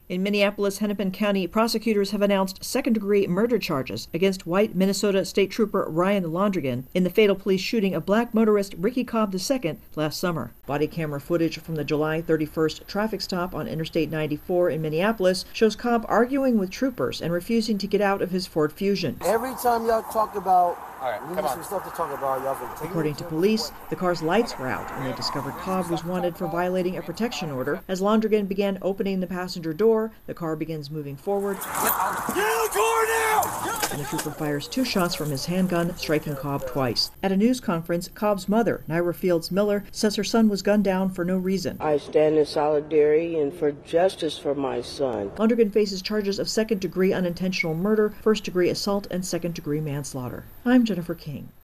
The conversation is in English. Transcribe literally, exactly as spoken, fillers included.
In Minneapolis, Hennepin County prosecutors have announced second-degree murder charges against white Minnesota State Trooper Ryan Londrigan in the fatal police shooting of black motorist Ricky Cobb the Second last summer. Body camera footage from the July thirty-first traffic stop on Interstate ninety-four in Minneapolis shows Cobb arguing with troopers and refusing to get out of his Ford Fusion. Every time y'all talk about All right, we come need on. some stuff to talk about, y'all can take According it to police, the car's lights were out when they discovered Cobb was wanted for violating a protection order. As Londrigan began opening the passenger door, the car begins moving forward, and the trooper fires two shots from his handgun, striking Cobb twice. At a news conference, Cobb's mother, Naira Fields Miller, says her son was gunned down for no reason. I stand in solidarity and for justice for my son. Londrigan faces charges of second-degree unintentional murder, first-degree assault, and second-degree manslaughter. I'm Jennifer King.